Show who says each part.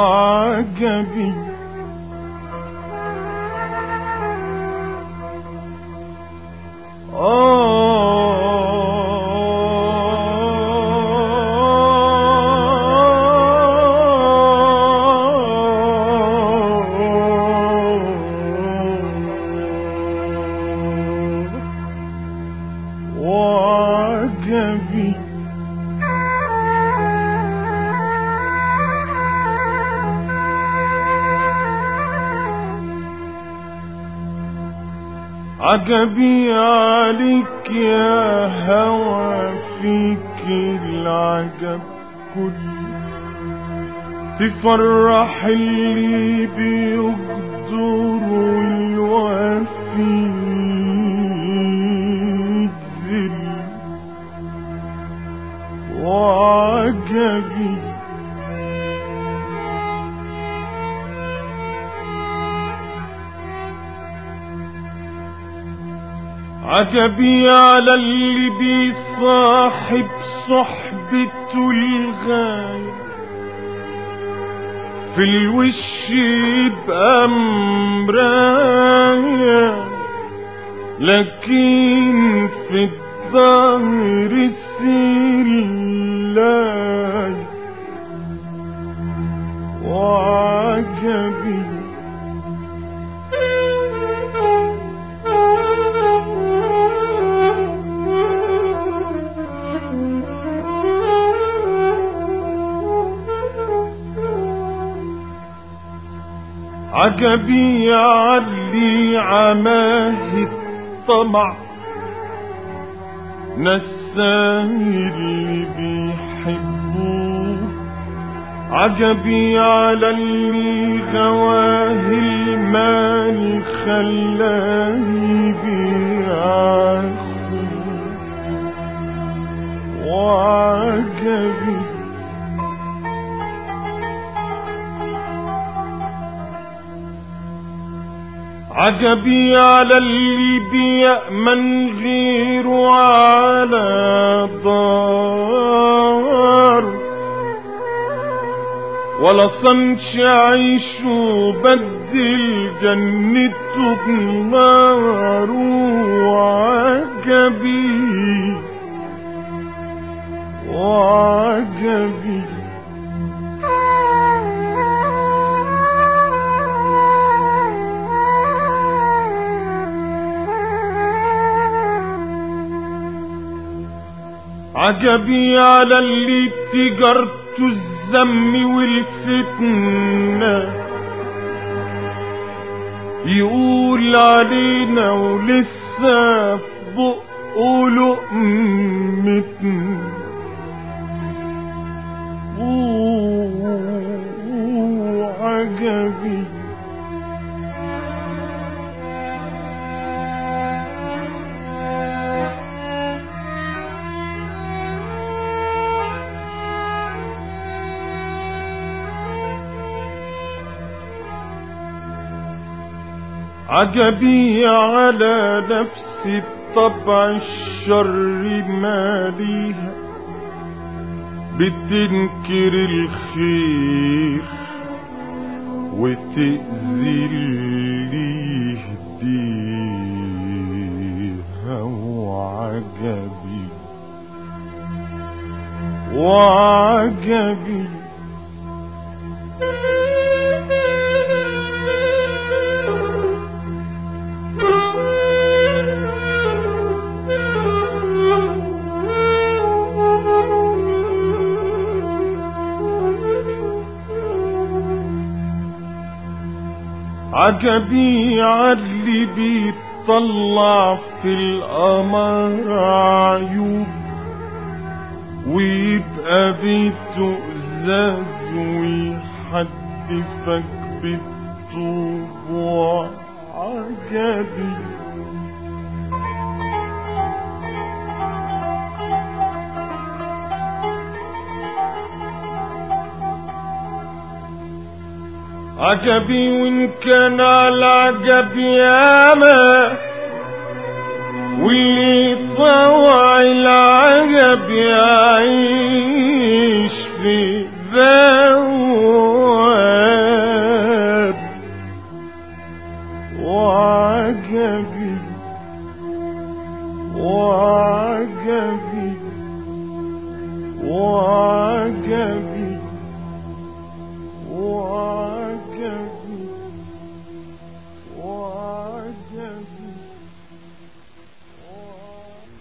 Speaker 1: وعجبي وعجبي عجبي عليك يا هوى فيك العجب كله تفرح اللي بيقدر والوفي يذل وعجبي عجبي على اللي بيصاحب صحبته الغاية في الوش يبقى مراية لكن في الظهر السلاي وعجبي عجبي علي عماه الطمع نساني اللي بيحبوه عجبي على اللي غواه المال خلاه يبيع وعجبي عجبي على اللي بيأمن غيره على دار ولا صنش عيش وبدل جنته بنار وعجبي وعجبي عجبي على اللي تجارته الذم والفتنة يقول علينا ولسه في بقه لقمتنا وعجبي عجبي على نفسي طبع الشر ماليها بتنكر الخير وتأذي اللي يهديها وعجبي وعجبي عجبي عاللي بيطلع في القمر عيوب ويبقى بيته ازاز ويحدفك بالطوب وعجبي عجبي وإن كان على عجب ياما واللي طوع العجب يعيش في ذوق وعجبي وعجبي